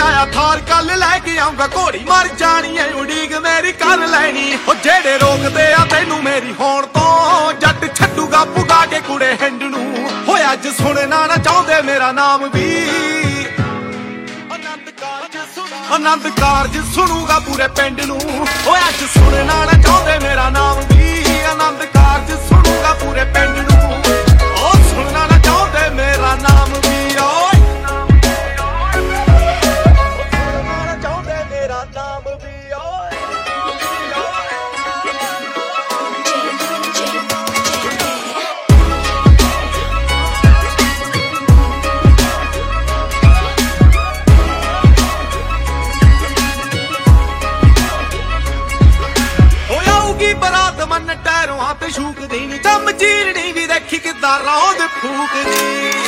आया थार कल लैके आऊंगा घोड़ी मर जानी है उड़ीक मेरी कर लैनी ओ जेड़े रोकदे आ तैनू मेरी होण तो जट छड्डूगा पुगा के कुड़े हिंड नू हो अज सुनना ना चाहुंदे मेरा नाम भी आनंद कारज सुनूगा पूरे पिंड नू ओ अज सुनना ना चाहुंदे मेरा नाम भी आनंद कारज सुनूगा पूरे पिंड नू ओ सुनना ना चाहुंदे मेरा नाम भी शूकदी नी चम चीरनी भी देखी किदा रौंद फूकदी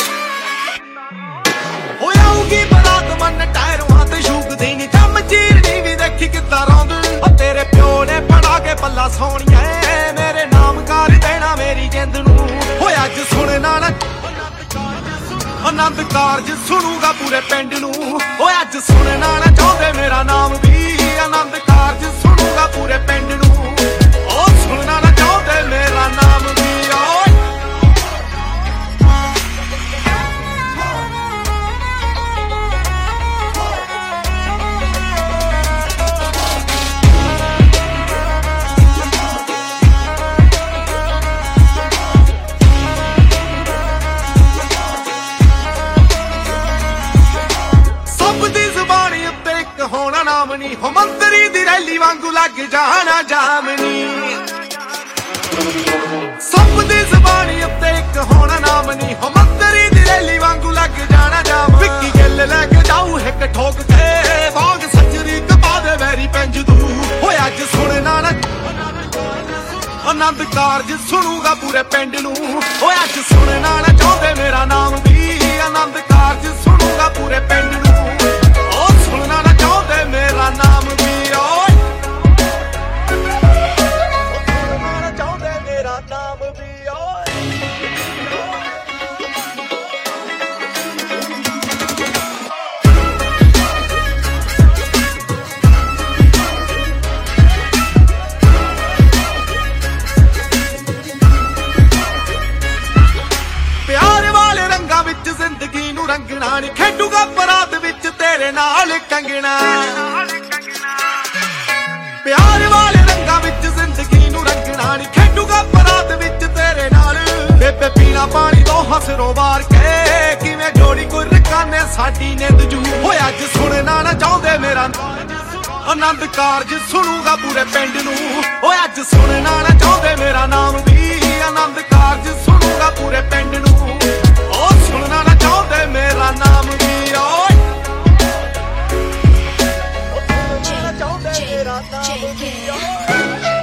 हो आऊगी बरात मन टायरों ते शूकदी नी चम चीरनी भी देखी किदा रौंद ओ तेरे प्यो ने पड़ा के पल्ला सोनिया मेरे नाम कर देना मेरी जिंद नू हो अज सुनना ना आनंद कारज सुनूगा पूरे पिंड नू हो अज सुनना ना चाहुंदे मेरा नाम भी आनंद कारज सुनूगा पूरे पिंड नू ओ सुनना ना चाहुंदे मेरा नाम भी होना नाम नी हो मंत्री दी रैली वांगू लग जाना जामनी सब दी ज़बानी उत्ते एक होना नाम नी हो मंत्री दी रैली वांगू लग जाना जाम विक्की गिल लेके जाऊ हिक ठोक के बाग सजरी कपा दे मेरी पेंज दू हो अज सुनना ना आनंद कारज सुनूगा पूरे पिंड नू हो अज सुनना ना चाहुंदे मेरा नाम भी आनंद कारज सुनूगा पूरे पिंड नू ओ सुनना ना चाहुंदे मेरा नाम भी चाहुंदे मेरा नाम भी प्यार वाले रंगां विच जिंदगी नू रंगना नी खेडूगा बरात विच तेरे नाल कंगना प्यार वाले रंगां विच जिंदगी नू रंगना नी खेडूगा बरात विच तेरे नाल बेबे पीना पानी दो हसरों वार के किवें जोड़ी कोई रकाने साडी निंद जू हो अज सुनना ना चाहुंदे मेरा आनंद कारज सुनूगा पूरे पिंड नू हो अज सुनना ना चाहुंदे मेरा नाम भी आनंद कारज सुनूगा पूरे पिंड नू ओ सुनना ना चाहुंदे मेरा नाम भी चाहुंदे मेरा नाम भी